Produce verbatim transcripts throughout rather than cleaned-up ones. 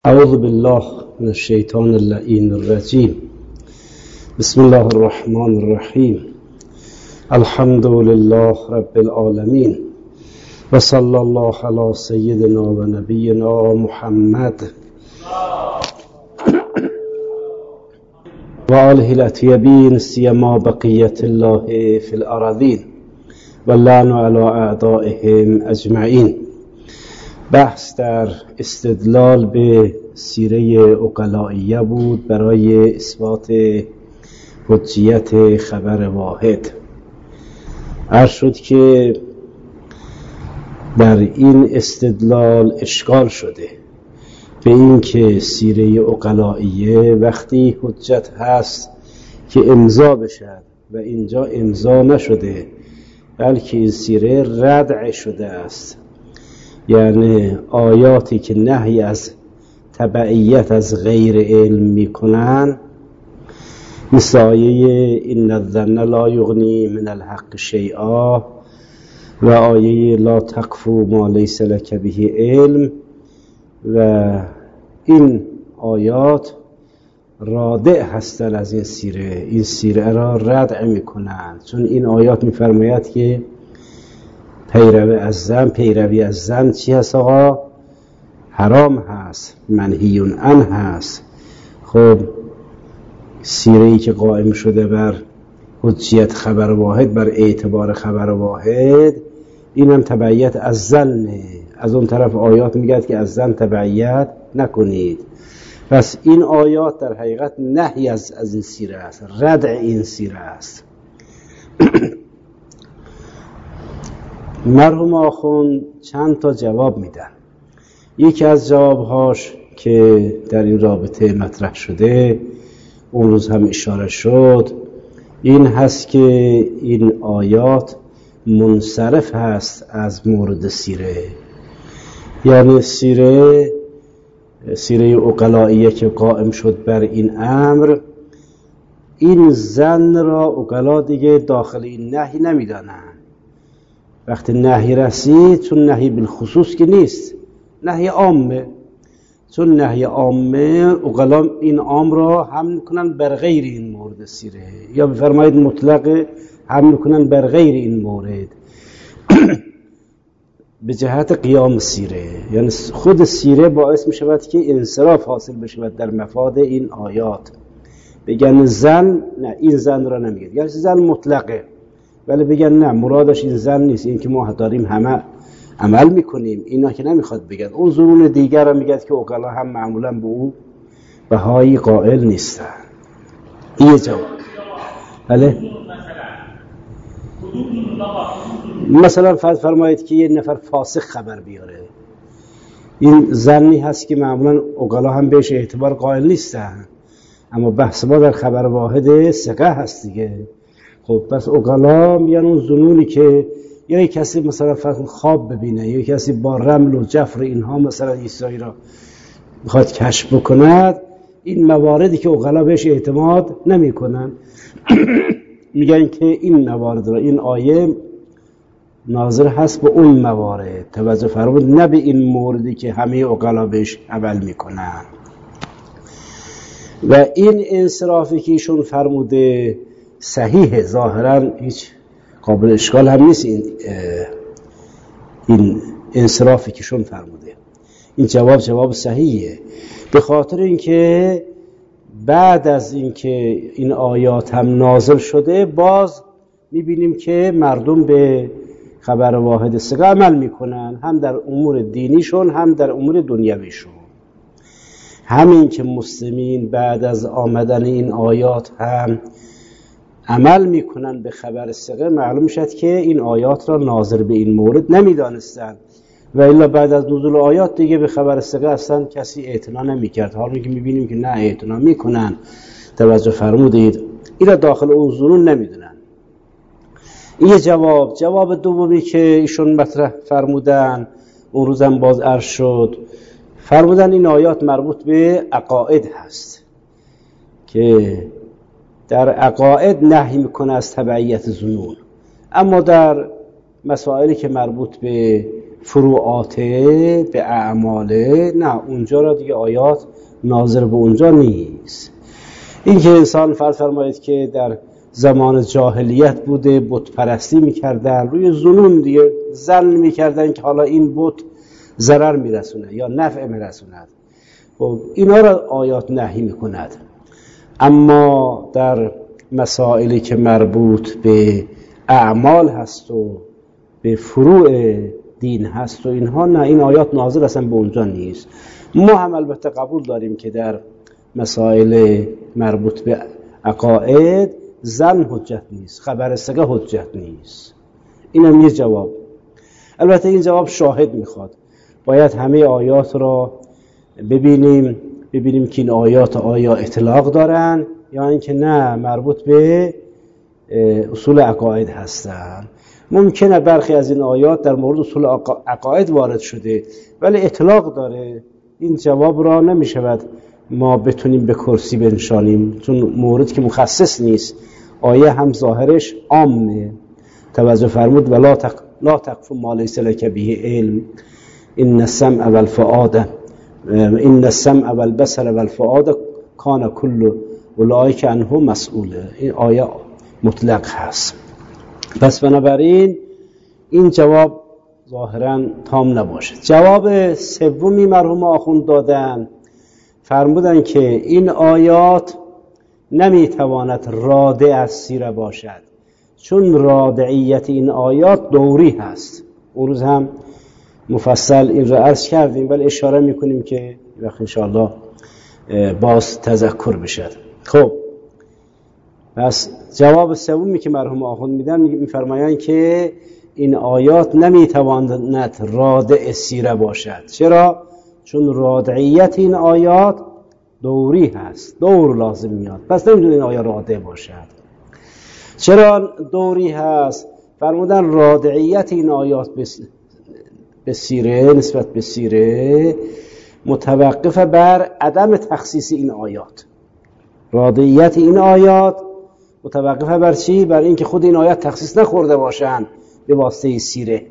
اعوذ بالله من الشیطان اللعین الرجیم. بسم الله الرحمن الرحیم. الحمد لله رب العالمین و صلی الله علی سیدنا و نبینا محمد و آله الاطیبین سیما بقیت الله فی الارضین و اللعن علی اعدائهم اجمعین. بحث در استدلال به سیره عقلائیه بود برای اثبات حجیت خبر واحد. عرض شد که در این استدلال اشکال شده به این که سیره عقلائیه وقتی حجت هست که امضا بشد و اینجا امضا نشده بلکه این سیره ردع شده است، یعنی آیاتی که نهی از تبعیت از غیر علم میکنن، مثل آیه این الظن لا یغنی من الحق شیئا و آیه لا تقفو ما لیس لک به علم، و این آیات رادع هستند از این سیره، این سیره را ردع میکنند، چون این آیات میفرماید که پیروی از زن پیروی از زن چی هست آقا؟ حرام هست، منهی عنه هست. خب سیره‌ای که قائم شده بر حجیت خبر واحد، بر اعتبار خبر واحد، اینم تبعیت از زنه. از اون طرف آیات میگه که از زن تبعیت نکنید. پس این آیات در حقیقت نهی از از این سیره است، ردع این سیره است. مرحوم آخوند چند تا جواب میدن. یکی از جوابهاش که در این رابطه مطرح شده، اون روز هم اشاره شد، این هست که این آیات منصرف هست از مورد سیره. یعنی سیره سیره عقلائیه که قائم شد بر این امر، این زن را عقلا دیگه داخل این نهی نمیدانن. وقتی نهی رسید، چون نهی بالخصوص که نیست، نهی عامه، چون نهی عامه عقلا این عام را حمل میکنن بر غیر این مورد سیره، یا بفرمایید مطلق حمل میکنن بر غیر این مورد به جهت قیام سیره. یعنی خود سیره باعث میشود که انصراف حاصل بشود در مفاد این آیات. بگن زن، نه این زن را نمیگه، یعنی زن مطلقه، ولی بگن نه مرادش این زن نیست، این که ما داریم همه عمل میکنیم، اینا که نمیخواد بگن. اون ظنون دیگر را میگه که اوکلا هم معمولا به او بهایی قائل نیستن. این جواب. بله مثلا فرض فرمایید که یه نفر فاسق خبر بیاره، این زنی هست که معمولا اوکلا هم بهش اعتبار قائل نیستن، اما بحث ما در خبر واحد ثقه هست دیگه. خب پس اوکلا میان اون ظنونی که یا کسی مثلا خواب ببینه، یا کسی با رمل و جفر اینها مثلا عیسی را میخواد کشف بکند، این مواردی که اوکلا بهش اعتماد نمی کنن میگن که این موارد را این آیه ناظر هست به اون موارد، توجه فرمود، نه به این موردی که همه اوکلا بهش عمل میکنن. و این انصرافی که ایشون فرموده صحیحه، ظاهرا هیچ قابل اشکال هم نیست این این انصرافی که شون فرموده. این جواب جواب صحیحه، به خاطر اینکه بعد از اینکه این آیات هم نازل شده، باز میبینیم که مردم به خبر واحد ثقه عمل میکنن، هم در امور دینیشون هم در امور دنیویشون. همین که مسلمین بعد از آمدن این آیات هم عمل میکنن به خبر ثقه، معلوم شد که این آیات را ناظر به این مورد نمیدانستن، و الا بعد از نزول آیات دیگه به خبر ثقه اصلا کسی اعتنا نمیکرد. حالا که میبینیم که نه اعتنا میکنن، توجه فرمودید، اینا داخل اون ظنون نمیدونن. این جواب. جواب دومی که ایشون مطرح فرمودن، اون روزم باز عرض شد، فرمودن این آیات مربوط به عقاید هست که در عقاید نهی میکنه از تبعیت ظنون، اما در مسائلی که مربوط به فروعاته، به اعماله، نه اونجا را دیگه آیات ناظر به اونجا نیست. این که انسان فرض فرمایید که در زمان جاهلیت بوده بت پرستی میکردن، روی ظنون دیگه ظن میکردن که حالا این بت ضرر میرسونه یا نفع میرسوند، خب اینا را آیات نهی میکند. اما در مسائلی که مربوط به اعمال هست و به فروع دین هست و اینها، نه، این آیات نازل اصلا به اونجا نیست. ما هم البته قبول داریم که در مسائل مربوط به عقاید زن حجت نیست، خبر سگه حجت نیست. اینم یه جواب. البته این جواب شاهد میخواد، باید همه آیات را ببینیم ببینیم که این آیات آیا اطلاق دارن یا اینکه نه مربوط به اصول عقاید هستن. ممکنه برخی از این آیات در مورد اصول عقاید وارد شده ولی اطلاق داره. این جواب را نمیشود ما بتونیم به کرسی بنشانیم، چون مورد که مخصص نیست. آیه هم ظاهرش عامه. توجه فرمود ولا تق... لا تقف ما لیس لک به علم ان السمع والفؤاد ان السمع والبصر والفؤاد کان کل اولئک عنه مسئوله. این آیه مطلق هست. پس بنابراین این جواب ظاهراً تام نباشه. جواب سومی مرحوم آخوند دادن، فرمودن که این آیات نمیتواند رادع از سیره باشد، چون رادعیت این آیات دوری هست. اون روز هم مفصل این را عرض کردیم ولی اشاره میکنیم که وقت انشاءالله باز تذکر بشد. خب پس جواب سومی که مرحوم آخوند میدن میفرمایند که این آیات نمیتواند رادع سیره باشد. چرا؟ چون رادعیت این آیات دوری هست، دور لازم میاد، پس نمیتونه این آیه رادع باشد. چرا دوری هست؟ فرمودن رادعیت این آیات به سیره، نسبت به سیره متوقف بر عدم تخصیص این آیات. رادعیت این آیات متوقف بر چی؟ بر اینکه خود این آیات تخصیص نخورده باشند به واسطه سیره.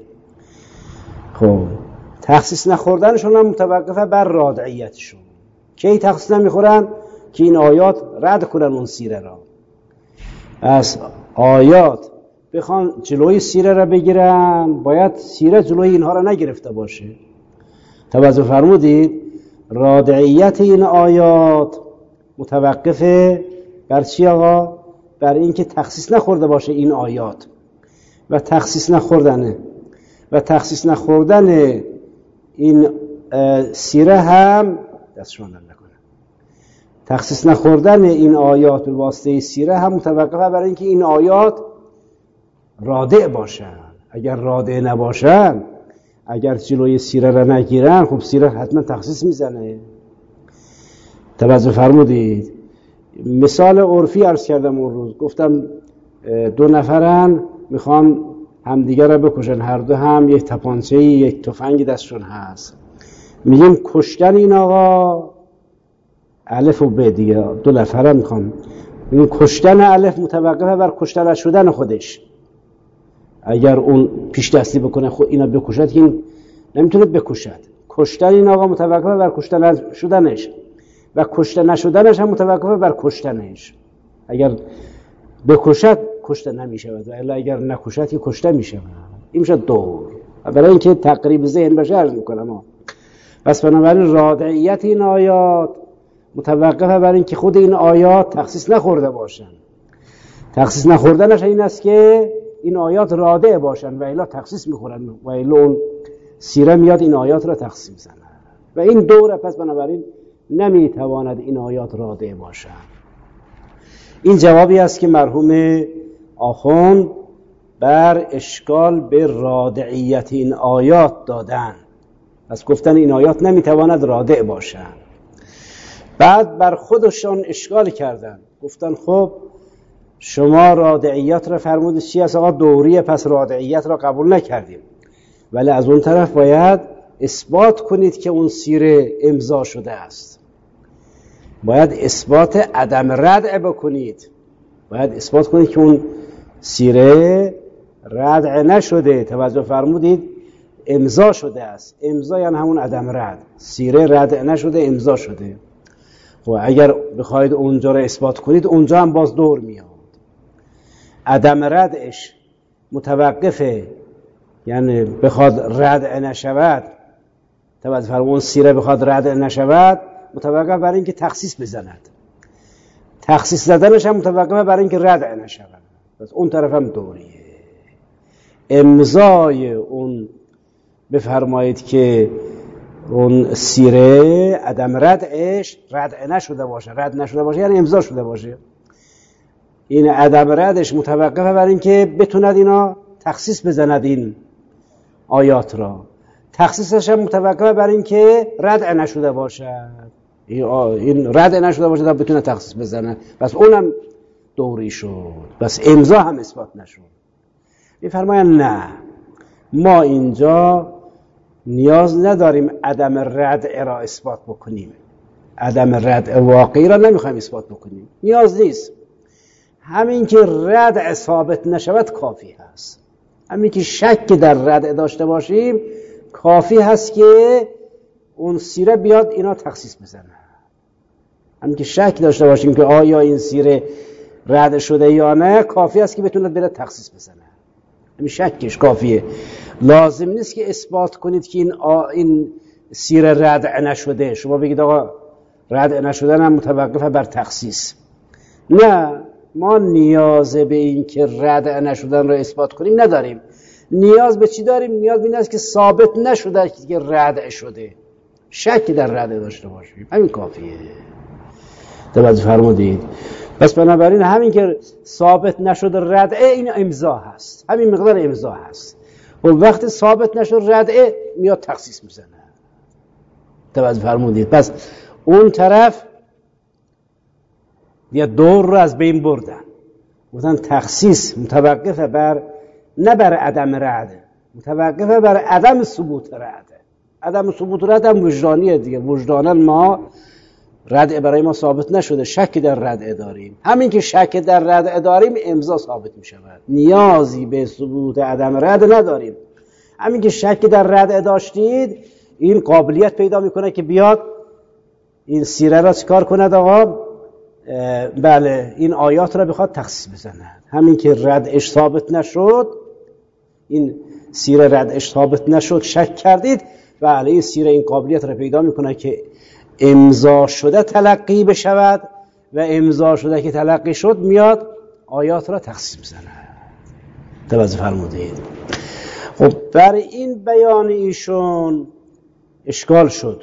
خب تخصیص نخوردنشون هم متوقف بر رادعیتشون. کی تخصیص نمیخورن؟ که این آیات رد کنن اون سیره را. از آیات بخوان جلوی سیره را بگیرن، باید سیره جلوی اینها را نگرفته باشه. توجه فرمودید؟ رادعیت این آیات متوقف بر چی آقا؟ بر اینکه تخصیص نخورده باشه این آیات. و تخصیص نخوردنه و تخصیص نخوردن این سیره هم دستشون نکنه. تخصیص نخوردن این آیات به واسطه سیره هم متوقفه برای اینکه این آیات رادع باشن. اگر رادع نباشن، اگر جلوی سیره را نگیرن، خب سیره حتما تخصیص میزنه. توجه فرمودید؟ مثال عرفی عرض کردم اون روز، گفتم دو نفرن میخوان همدیگه را بکشن، هر دو هم یک تپانچه‌ای یک تفنگی دستشون هست. میگیم کشتن این آقا الف و ب، دیگه دو نفرن میخوان، میگیم کشتن الف متوقفه بر کشتن شدن خودش. اگر اون پیش دستی بکنه خود اینا بکشد که این نمیتونه بکشد. کشتن این آقا متوقفه بر کشتن شدنش و کشته نشدنش هم متوقفه بر کشتنش. اگر بکشد کشته نمیشه و الا اگر نکشد که کشته میشه. این میشه دور. برای اینکه تقریب ذهن بشه عرض میکنم. پس بنابراین رادعیت این آیات متوقفه بر اینکه خود این آیات تخصیص نخورده باشن. تخصیص نخوردنش این است که این آیات رادع باشن و الا تخصیص میخورن و الا اون سیره میاد این آیات را تخصیص میزنه و این دوره. پس بنابراین نمیتواند این آیات رادع باشن. این جوابی است که مرحوم آخوند بر اشکال به رادعیت این آیات دادن. پس گفتن این آیات نمیتواند رادع باشن. بعد بر خودشان اشکال کردن، گفتن خب شما رادعیت را فرمودید چی است آقا؟ دوریه، پس رادعیت را قبول نکردیم، ولی از اون طرف باید اثبات کنید که اون سیره امضا شده است. باید اثبات عدم ردع بکنید. باید اثبات کنید که اون سیره ردع نشده. توجه فرمودید؟ امضا شده است. امضا یعنی همون عدم رد، سیره رد نشده امضا شده. خب اگر بخواید اونجا رو اثبات کنید اونجا هم باز دور میاد. عدم ردش متوقفه، یعنی بخواد رد نشود، توجه فرمون سیره بخواد رد نشود متوقف برای اینکه تخصیص بزند، تخصیص زدنش هم متوقفه برای اینکه رد نشود. پس اون طرف هم دوریه. امضای اون بفرمایید که اون سیره عدم ردش رد نشده باشه، رد نشده باشه یعنی امضا شده باشه. این عدم ردش متوقفه برای اینکه بتوند اینا تخصیص بزند این آیات را. تخصیصش هم متوقفه برای اینکه رد نشده باشد، این رد نشده باشه تا بتونه تخصیص بزنه. پس اونم دوری شد، بس امضا هم اثبات نشد. میفرماین نه، ما اینجا نیاز نداریم عدم رد را اثبات بکنیم، عدم رد واقعی را نمیخوایم اثبات بکنیم، نیاز نیست. همین که رد ثابت نشود کافی هست. همین که شک در رد داشته باشیم کافی هست که اون سیره بیاد اینا تخصیص بزنه. همین که شک داشته باشیم که آیا این سیره رد شده یا نه کافی هست که بتوند بره تخصیص بزنه. همین شکش کافیه. لازم نیست که اثبات کنید که این آ... این سیره رد نشده. شما بگید آقا رد نشدن هم متوقفه بر تخصیص. نه، ما نیاز به این که رد نشدن رو اثبات کنیم نداریم. نیاز به چی داریم؟ نیاز به این است که ثابت نشده که رد شده، شک در رد داشته باشیم، همین کافیه. توجه فرمودید؟ پس بنابراین همین که ثابت نشده رد این امضا هست، همین مقدار امضا هست. و وقتی ثابت نشد رد میاد تخصیص میزنه. توجه فرمودید؟ پس اون طرف یا دور رو از بین بردن، گفتن تخصیص متوقفه بر نه بر عدم رد، متوقفه بر عدم ثبوت رد. عدم ثبوت رد هم وجدانیه دیگه. وجدانا ما رد برای ما ثابت نشده، شک در رد داریم. همین که شک در رد داریم امضا ثابت می شود، نیازی به ثبوت عدم رد نداریم. همین که شک در رد داشتید این قابلیت پیدا میکنه که بیاد این سیره را چیکار کند آقا؟ بله، این آیات را بخواد تخصیص بزند. همین که ردش ثابت نشد، این سیره ردش ثابت نشد، شک کردید، بله این سیره این قابلیت را پیدا میکنه که امضا شده تلقی بشود و امضا شده که تلقی شد میاد آیات را تخصیص بزند. توجه فرمودید؟ خب بر این بیان ایشون اشکال شد.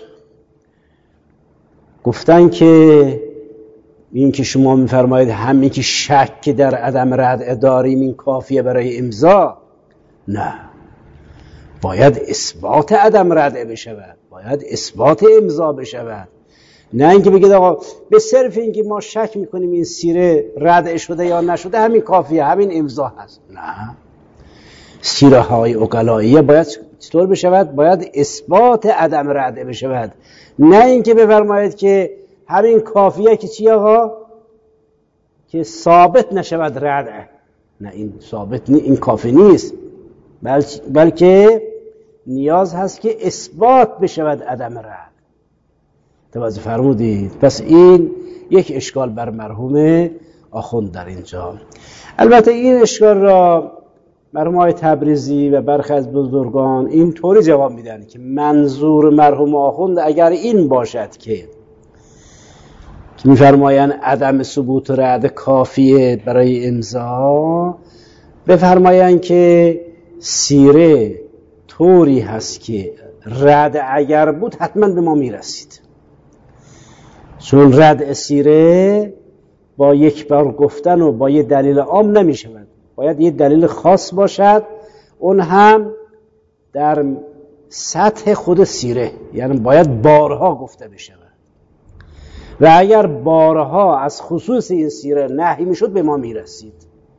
گفتن که این که شما میفرمایید همین که شک در عدم رد داریم این کافیه برای امضا. نه، باید اثبات عدم رد بشود، باید اثبات امضا بشود. نه اینکه بگید آقا به صرف اینکه ما شک میکنیم این سیره رد شده یا نشده همین کافیه، همین امضا هست. نه، سیره های عقلائیه باید چطور بشود؟ باید اثبات عدم رد بشود. نه اینکه بفرمایید که همین کافیه که چی آقا؟ که ثابت نشود رد. نه، این ثابت نی، این کافی نیست، بل... بلکه نیاز هست که اثبات بشود عدم رد. توجه فرمودید؟ پس این یک اشکال بر مرحوم آخوند در اینجا. البته این اشکال را مرحوم آقای تبریزی و برخی از بزرگان این طوری جواب میدن که منظور مرحوم آخوند اگر این باشد که که میفرمایند عدم ثبوت رد کافیه برای امضا، بفرمایند که سیره طوری هست که رد اگر بود حتما به ما میرسید. چون رد سیره با یک بار گفتن و با یه دلیل عام نمیشود، باید یه دلیل خاص باشد، اون هم در سطح خود سیره، یعنی باید بارها گفته بشود. و اگر بارها از خصوص این سیره نهی میشد به ما میرسید.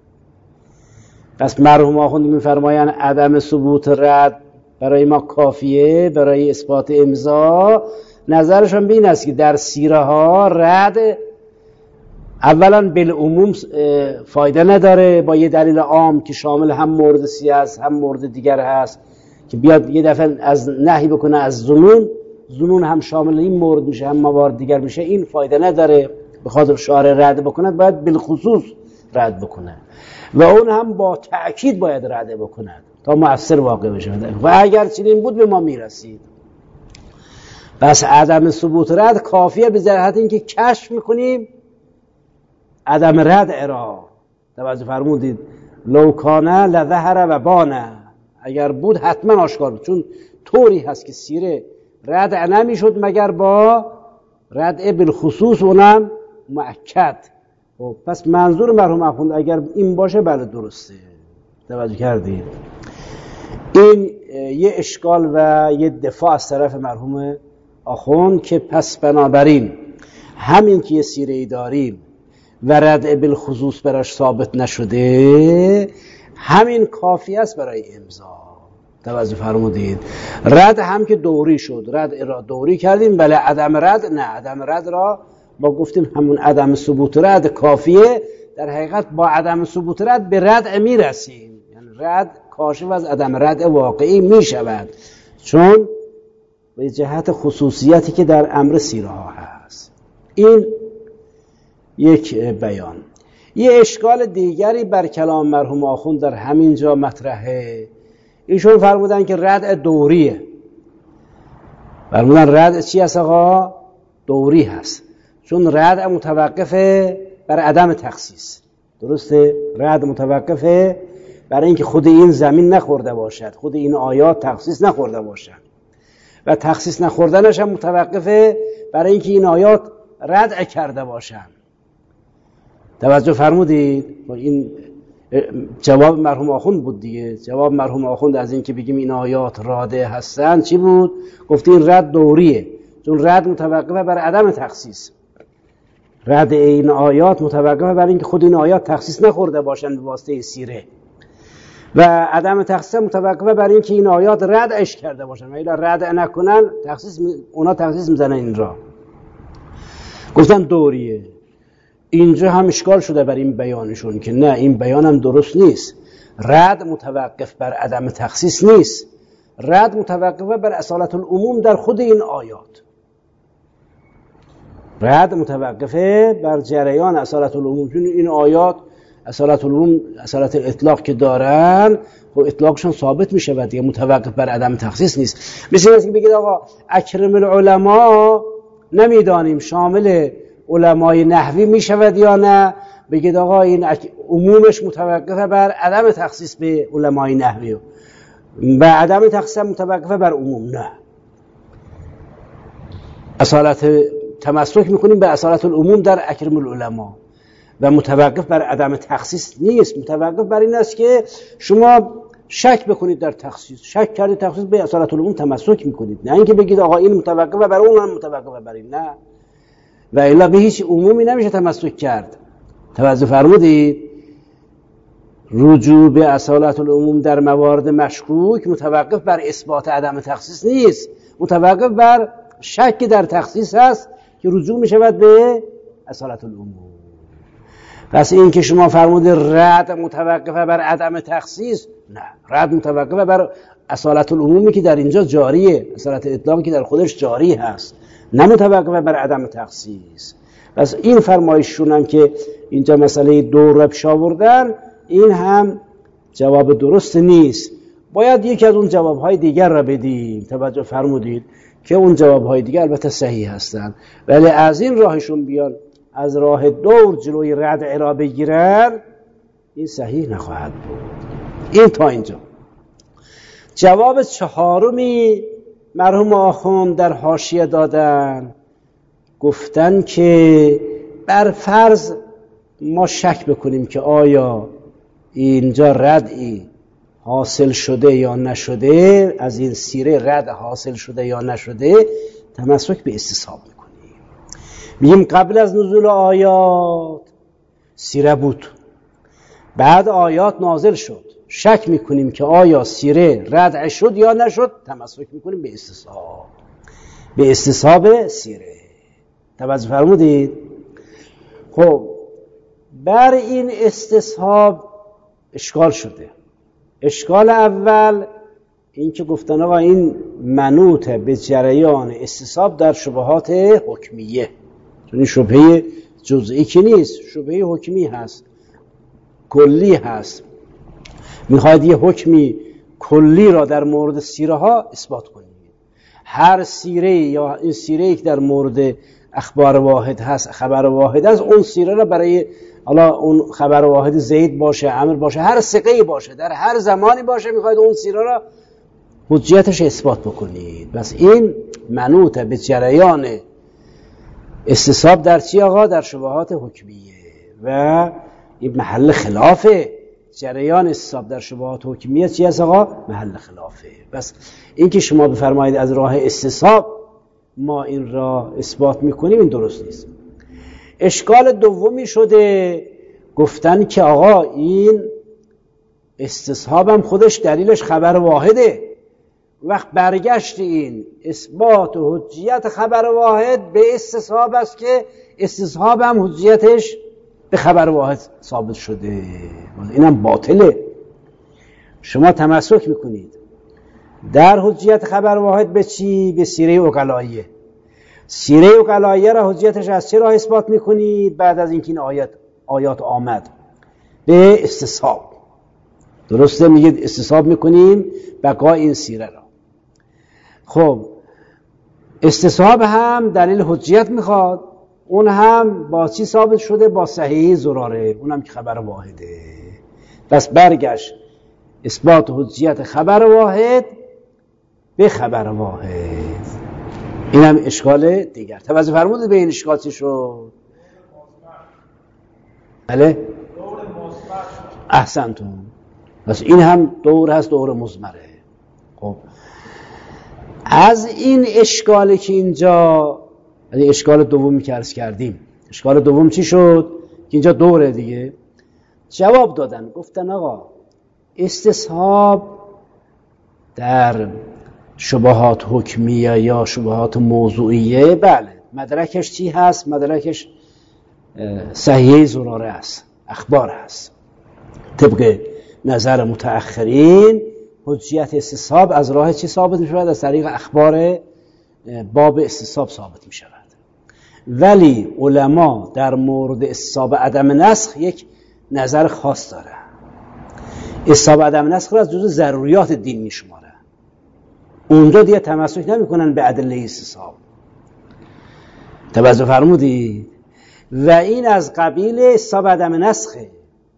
پس مرحوم آخوند میفرمایند عدم ثبوت رد برای ما کافیه برای اثبات امضا. نظرشان به این است که در سیره ها رد اولا بالعموم فایده نداره، با یه دلیل عام که شامل هم مورد سی است هم مورد دیگر هست، که بیاد یه دفعه از نهی بکنه از ظنون، ظنون هم شامل این مورد میشه هم موارد دیگر میشه، این فایده نداره. به خاطر شارع رد بکنه باید بالخصوص رد بکنه و اون هم با تأکید باید رد بکنه تا مؤثر واقع بشه و اگر چنین بود به ما میرسید. بس عدم ثبوت رد کافیه به جهت اینکه کشف میکنیم عدم رد را. توجه فرمودید؟ لو کانه لظهر و بانه، اگر بود حتما آشکار بود، چون طوری هست که سیره رد نمیشد مگر با رد بالخصوص اونم مؤکد. خب پس منظور مرحوم اخوند اگر این باشه بله درسته. توجه کردید؟ این یه اشکال و یه دفاع از طرف مرحوم آخوند که پس بنابراین همین که یه سیره ای داریم و رد بالخصوص براش ثابت نشده همین کافی است برای امضا. توجه فرمودید؟ رد هم که دوری شد، رد را دوری کردیم، بله عدم رد نه، عدم رد را ما گفتیم همون عدم ثبوت رد کافیه. در حقیقت با عدم ثبوت رد به رد میرسیم، یعنی رد کاشف از عدم رد واقعی میشود، چون به جهت خصوصیتی که در امر سیره ها هست. این یک بیان. یه اشکال دیگری بر کلام مرحوم آخوند در همین جا مطرحه. ایشون فرمودن که رد دوریه. فرمودن رد چی هست آقا؟ دوری هست، چون رد متوقفه بر عدم تخصیص. درسته؟ رد متوقفه برای اینکه خود این زمین نخورده باشد، خود این آیات تخصیص نخورده باشد و تخصیص نخوردنش هم متوقفه برای اینکه این آیات رد کرده باشند. توجه فرمودید؟ این جواب مرحوم آخوند بود دیگه. جواب مرحوم آخوند از این که بگیم این آیات راده هستن چی بود؟ گفت این رد دوریه، چون رد متوقفه بر عدم تخصیص. رد این آیات متوقفه بر اینکه خود این آیات تخصیص نخورده باشند به واسطه سیره و عدم تخصیص متوقفه بر اینکه این آیات ردش کرده باشند و الا رد نکنن تخصیص اونا تخصیص میزنن این را. گفتن دوریه. اینجا هم اشکال شده بر این بیانشون که نه، این بیان هم درست نیست. رد متوقف بر عدم تخصیص نیست، رد متوقفه بر اصالت العموم در خود این آیات. رد متوقفه بر جریان اصالت العموم، چون این آیات اصالت العموم اصالت الاطلاق که دارن و اطلاقشون ثابت میشه و دیگه متوقف بر عدم تخصیص نیست. مثل اینکه بگید آقا اکرم العلماء نمیدانیم شامل علمای نحوی میشود یا نه، بگید آقا این عمومش متوقفه بر عدم تخصیص به علمای نحوی و عدم تخصیص متوقفه بر عموم. نه، اصالت تمسک میکنیم به اصالت العموم در اکرم العلماء و متوقف بر عدم تخصیص نیست. متوقف بر این است که شما شک بکنید در تخصیص، شک کردید تخصیص به اصالت العموم تمسک میکنید، نه اینکه بگید آقا این متوقف بر اون هم متوقف بر این. نه، و الا به هیچ عمومی نمیشه تمسک کرد. توجه فرمودید؟ رجوع به اصالت العموم در موارد مشکوک متوقف بر اثبات عدم تخصیص نیست، متوقف بر شک در تخصیص هست که رجوع میشود به اصالت العموم. پس این که شما فرمودید رد متوقفه بر عدم تخصیص، نه، رد متوقفه بر اصالت العمومی که در اینجا جاریه، اصالت اطلاقی که در خودش جاری هست، نه متوقفه بر عدم تخصیص. پس این فرمایششون هم که اینجا مسئله دور رو پیش آوردن، این هم جواب درست نیست. باید یکی از اون جوابهای دیگر را بدیم. توجه فرمودید که اون جوابهای دیگر البته صحیح هستن، ولی از این راهشون بیان از راه دور جلوی رد را بگیرن، این صحیح نخواهد بود. این تا اینجا. جواب چهارمی مرحوم آخوند در حاشیه دادن، گفتن که بر فرض ما شک بکنیم که آیا اینجا ردی حاصل شده یا نشده، از این سیره رد حاصل شده یا نشده، تمسک به استصحاب میکنیم. میگیم قبل از نزول آیات سیره بود، بعد آیات نازل شد، شک میکنیم که آیا سیره رد شد یا نشد، تمسک میکنیم به استصحاب، به استصحاب سیره. توجه فرمودید؟ خب بر این استصحاب اشکال شده. اشکال اول این که گفتن آقا این منوط به جریان استصحاب در شبهات حکمیه، چون این شبهه جزئی که نیست، شبهه حکمی هست، کلی هست. میخواید یه حکمی کلی را در مورد سیره ها اثبات کنید. هر سیره یا این سیره که در مورد اخبار واحد هست، خبر واحد هست، اون سیره را برای حالا اون خبر واحد زید باشه، عمرو باشه، هر ثقه‌ای باشه، در هر زمانی باشه، میخواید اون سیره را حجیتش اثبات بکنید. بس این منوط به جریان استصحاب در چی آقا؟ در شبهات حکمیه و این محل خلافه. جریان استصحاب در شبهات حکمیه چی هست آقا؟ محل خلافه. بس این که شما بفرمایید از راه استصحاب ما این را اثبات میکنیم، این درست نیست. اشکال دومی شده گفتن که آقا این استصحاب هم خودش دلیلش خبر واحده. وقت برگشت این اثبات و حجیت خبر واحد به استصحاب است که استصحاب هم حجیتش به خبر واحد ثابت شده. اینم باطله. شما تمسک میکنید در حجیت خبر واحد به چی؟ به سیره عقلائیه. سیره عقلائیه را حجیتش از چه راه اثبات میکنید؟ بعد از اینکه این آیات آیات آمد به استصحاب. درسته؟ میگید استصحاب میکنیم بقای این سیره را. خب استصحاب هم دلیل حجیت میخواد، اون هم با چی ثابت شده؟ با صحیح زراره، اونم که خبر واحده. بس برگشت اثبات حجیت خبر واحد به خبر واحد. این هم اشکال دیگر. توجه فرمودید به این اشکال چی شد؟ بله؟ احسنتون. بس این هم دور هست، دور مضمره. خب از این اشکالی که اینجا، یعنی اشکال دومی که عرض کردیم، اشکال دوم چی شد؟ که اینجا دوره دیگه. جواب دادن، گفتن آقا استصحاب در شبهات حکمیه یا شبهات موضوعیه، بله مدرکش چی هست؟ مدرکش صحیح زراره است، اخبار هست. طبق نظر متأخرین حجیت استصحاب از راه چی ثابت می شود؟ از طریق اخبار باب استصحاب ثابت می شود. ولی علما در مورد استصحاب عدم نسخ یک نظر خاص داره. استصحاب عدم نسخ را از جزو ضروریات دین می شماره. اونجا دیگه تمسک نمی کنن به ادله استصحاب. توجه فرمودید؟ و این از قبیل استصحاب عدم نسخه.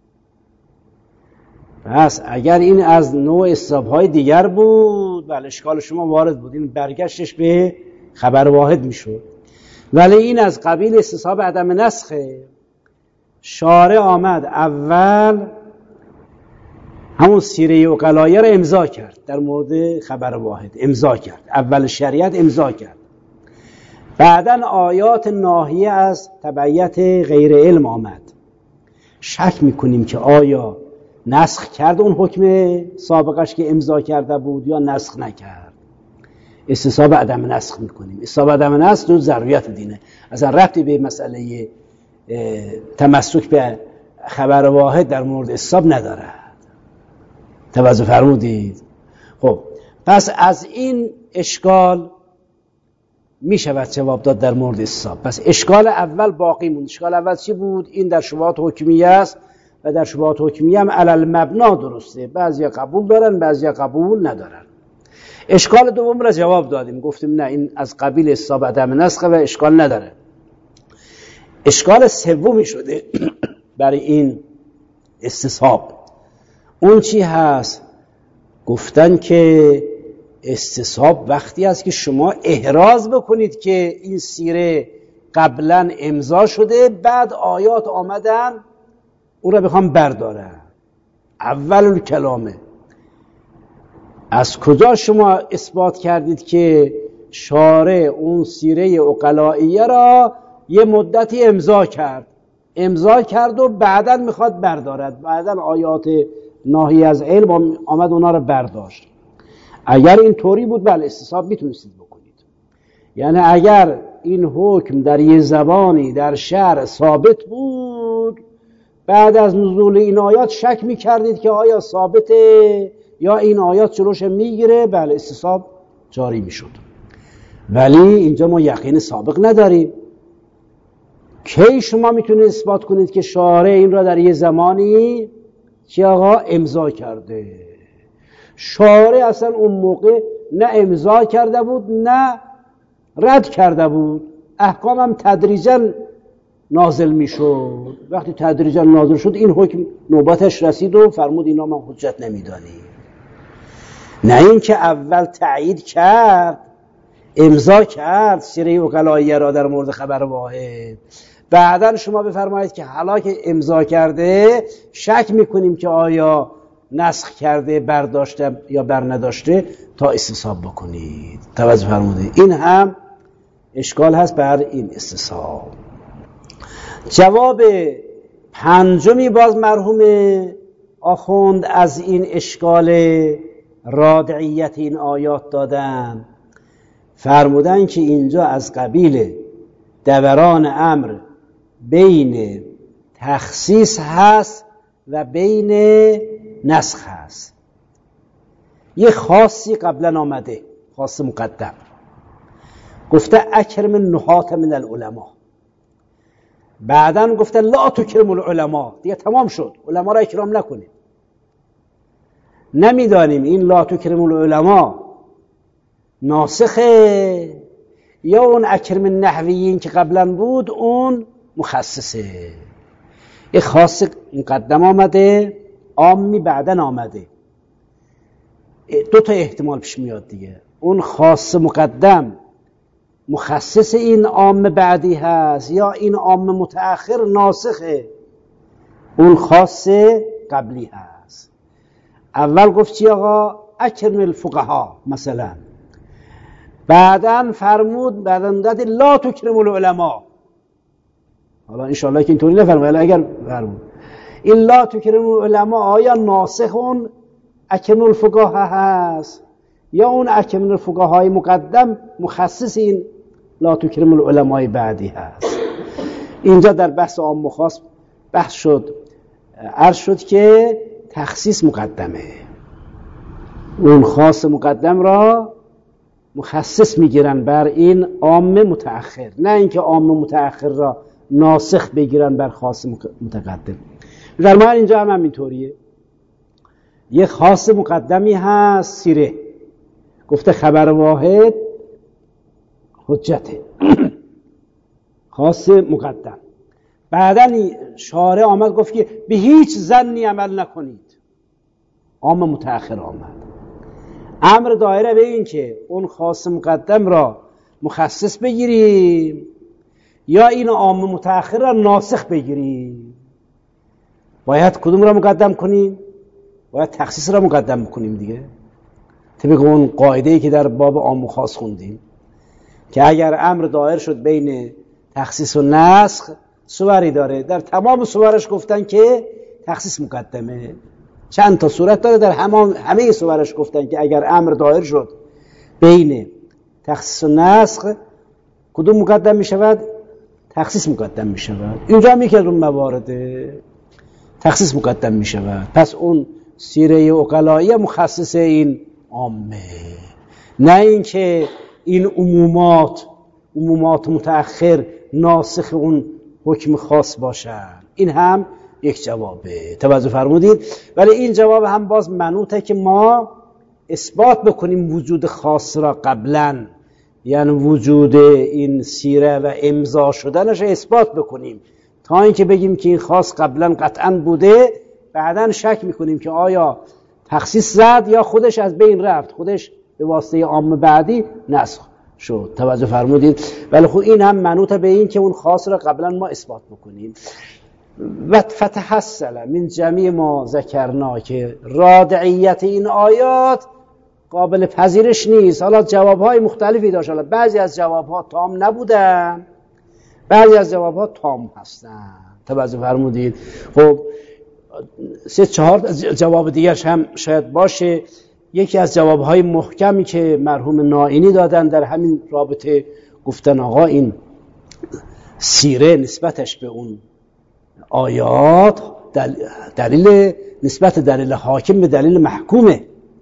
پس اگر این از نوع استصحاب‌های دیگر بود، بله اشکال شما وارد بود، این برگشتش به خبر واحد میشد. ولی این از قبیل استصحاب عدم نسخه. شارع آمد اول همون سیره عقلائیه را امضا کرد، در مورد خبر واحد امضا کرد، اول شریعت امضا کرد. بعدن آیات ناهیه از تبعیت غیر علم آمد. شک میکنیم که آیا نسخ کرد اون حکم سابقش که امضا کرده بود یا نسخ نکرد. استصحاب عدم نسخ میکنیم. استصحاب عدم نسخ دو ضروریات دینه، اصلا ربطی به مسئله تمسک به خبر واحد در مورد استصحاب ندارد. توجه فرمودید؟ خب پس از این اشکال می شود جواب داد در مورد استصحاب. پس اشکال اول باقی موند. اشکال اول چی بود؟ این در شبهات حکمیه است و در شبهات حکمیه هم علی المبنا درسته. بعضیا قبول دارن، بعضیا قبول ندارن. اشکال دوم را جواب دادیم، گفتیم نه این از قبیل استصحاب عدم نسخ و اشکال نداره. اشکال سومی شده برای این استصحاب. اون چی هست؟ گفتن که استصحاب وقتی است که شما احراز بکنید که این سیره قبلا امضا شده، بعد آیات آمدن اون را بخوام بردارن. اول کلامه. از کجا شما اثبات کردید که شارع اون سیره عقلائیه را یه مدتی امضا کرد امضا کرد و بعداً میخواد بردارد، بعداً آیات ناهی از علم آمد اونا را برداشت؟ اگر این طوری بود بله استصحاب میتونستید بکنید. یعنی اگر این حکم در یه زبانی در شرع ثابت بود، بعد از نزول این آیات شک میکردید که آیا ثابته یا این آیات جلوش میگیره، بله استصحاب جاری میشد. ولی اینجا ما یقین سابق نداریم. کی شما میتونید اثبات کنید که شارع این را در یه زمانی که آقا امضا کرده؟ شارع اصلا اون موقع نه امضا کرده بود نه رد کرده بود، احکام هم تدریجا نازل میشد. وقتی تدریجا نازل شد این حکم نوبتش رسید و فرمود اینا من حجت نمیدانی. نه این که اول تایید کرد، امضا کرد سیره وکلاییه را در مورد خبر واحد، بعدن شما بفرمایید که حالا که امضا کرده شک میکنیم که آیا نسخ کرده، برداشته یا برنداشته، تا استصحاب بکنید. توجه فرمودید؟ این هم اشکال هست بر این استصحاب. جواب پنجمی باز مرحوم آخوند از این اشکال رادعیت این آیات دادن، فرمودن که اینجا از قبیل دوران امر بین تخصیص هست و بین نسخ هست. یه خاصی قبلا آمده، خاص مقدم، گفته اکرم النحات من العلماء، بعدن گفته لا تکرم العلماء، دیگه تمام شد، علما را اکرام نکنید. نمیدانیم این لا تکرم العلماء ناسخه یا اون اکرم النحویین که قبلا بود اون مخصصه. یه خاص مقدم آمده، عامی بعدن آمده. دو تا احتمال پیش میاد دیگه، اون خاص مقدم مخصص این عام بعدی هست یا این عام متأخر ناسخه اون خاص قبلی هست. اول گفت چی آقا؟ اکرم الفقها مثلا، بعدن فرمود بعدن داد لا تکرم العلماء. حالا انشاءالله که اینطوری نفرمود، اگر فرمود این لا تکرم العلماء آیا ناسخ اون اکرم الفقها هست یا اون اکرم الفقهای مقدم مخصص این لا تکرم العلماء بعدی هست؟ اینجا در بحث عام و خاص بحث شد، عرض شد که تخصیص مقدمه، اون خاص مقدم را مخصص میگیرن بر این عام متأخر، نه اینکه عام متأخر را ناسخ بگیرن بر خاص متقدم. در ما اینجا هم همینطوریه. یه خاص مقدمی هست سیره، گفته خبر واحد حجته خاص مقدم. بعدن شارع آمد گفت که به هیچ ظنی عمل نکنید، عام متأخر آمد. امر دایره به این که اون خاص مقدم را مخصص بگیریم یا این عام متأخر را ناسخ بگیریم. باید کدوم را مقدم کنیم؟ باید تخصیص را مقدم کنیم دیگه، طبق اون قاعده‌ای که در باب عام و خاص خوندیم که اگر امر دایر شد بین تخصیص و نسخ صوری داره. در تمام صورش گفتن که تخصیص مقدمه. چند تا صورت داره، در همه همه صورش گفتن که اگر امر دایر شد بین تخصیص و نسخ کدوم مقدم می شود؟ تخصیص مقدم می شود. اینجا هم یکی از اون موارده، تخصیص مقدم می شود. پس اون سیره عقلایی مخصص این عامه، نه اینکه این عمومات عمومات متأخر ناسخ اون حکم خاص باشن. این هم یک جوابه، توجه فرمودید. ولی این جواب هم باز منوطه که ما اثبات بکنیم وجود خاص را قبلا، یعنی وجود این سیره و امضا شدنش اثبات بکنیم، تا اینکه بگیم که این خاص قبلا قطعا بوده، بعداً شک میکنیم که آیا تخصیص زد یا خودش از بین رفت، خودش به واسطه عام بعدی نسخ شد. توجه فرمودید. ولی خب این هم منوط به این که اون خاص را قبلا ما اثبات بکنیم. و فتحصل من جمیع ما ذکرنا که رادعیت این آیات قابل پذیرش نیست. حالا جوابهای مختلفی داشت، حالا بعضی از جوابها تام نبودن، بعضی از جوابها تام هستن. توجه فرمودید. خب سه چهار جواب دیگرش هم شاید باشه. یکی از جوابهای محکمی که مرحوم نائینی دادن در همین رابطه، گفتن آقا این سیره نسبتش به اون آیات دلیل نسبت دلیل حاکم به دلیل محکومه.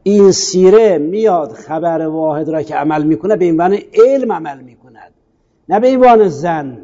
این سیره میاد خبر واحد را که عمل میکنه به عنوان علم عمل میکند، نه به عنوان زن.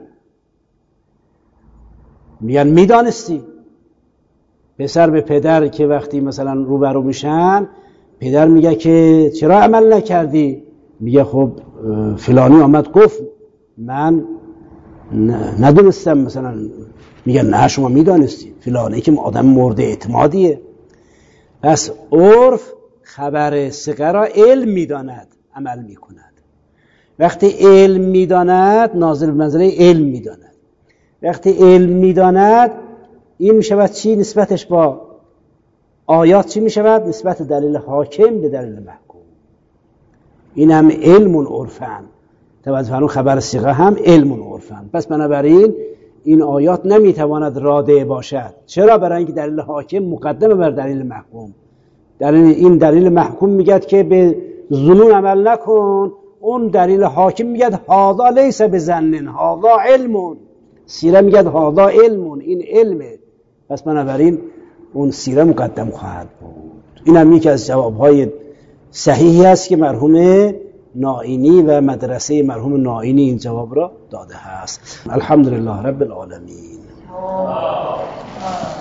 میان میدانستی. پسر به پدر که وقتی مثلا روبرو میشن، پدر میگه که چرا عمل نکردی؟ میگه خب فلانی آمد گفت من ندونستم مثلا. میگه نه شما میدانستی، فلانی که آدم مورد اعتمادیه. پس عرف خبر ثقه را علم میداند، عمل میکند. وقتی علم میداند ناظر به منزله علم میداند. وقتی علم میداند این میشود چی؟ نسبتش با آیات چی میشود؟ نسبت دلیل حاکم به دلیل محکوم. این هم علم عرفن. توجه فرمون خبر ثقه هم علم عرفن. پس بنابراین این آیات نمیتواند راده باشد. چرا؟ برای اینکه دلیل حاکم مقدمه بر دلیل محکوم. دلیل این دلیل محکوم میگه که به ظنون عمل نکن، اون دلیل حاکم میگه هذا لیس بظن هذا علم. سیره میگه هذا علم، این علمه. پس بنابراین اون سیره مقدم خواهد بود. این هم یکی از جوابهای صحیحی است که مرحوم نائینی و مدرسه مرحوم نائینی این جواب را داده است. الحمدلله رب العالمین.